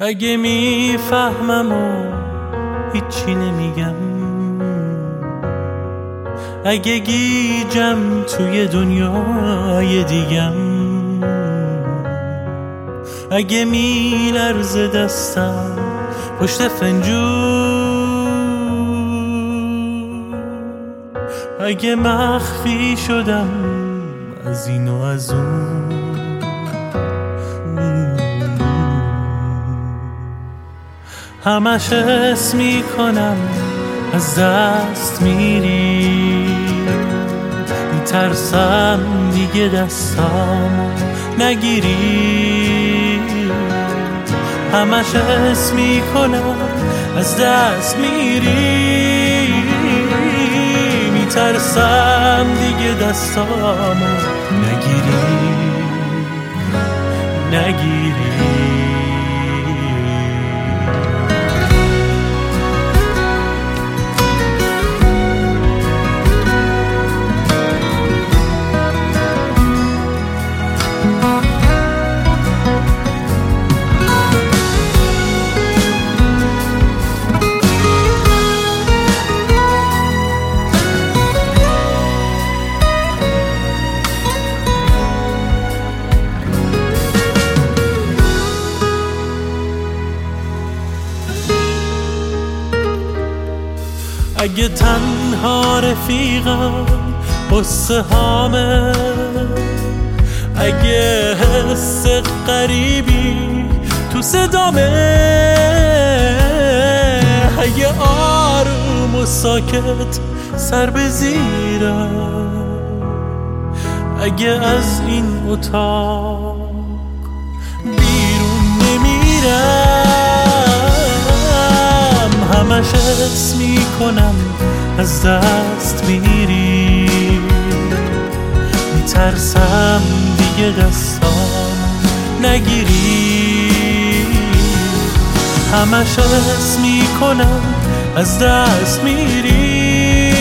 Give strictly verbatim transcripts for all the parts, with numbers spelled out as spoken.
اگه میفهمم و هیچی نمیگم، اگه گیجم توی دنیای دیگم، اگه میلرزه دستم پشت فنجون، اگه مخفی شدم از این و از اون، همش حس میکنم از دست میری، میترسم دیگه دستامو نگیری، همش حس میکنم از دست میری، میترسم دیگه دستامو نگیری نگیری. اگه تنها رفیقم قصه هامه، اگه حس غریبی تو صدامه، اگه آروم و ساکت سر به زیرم، اگه از این اتاق بیرون نمیرم، همش حس میکنم از دست میری، میترسم دیگه دستام نگیری، همش حس میکنم از دست میری،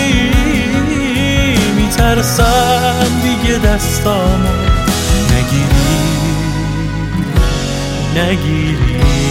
میترسم دیگه دستام نگیری نگیری.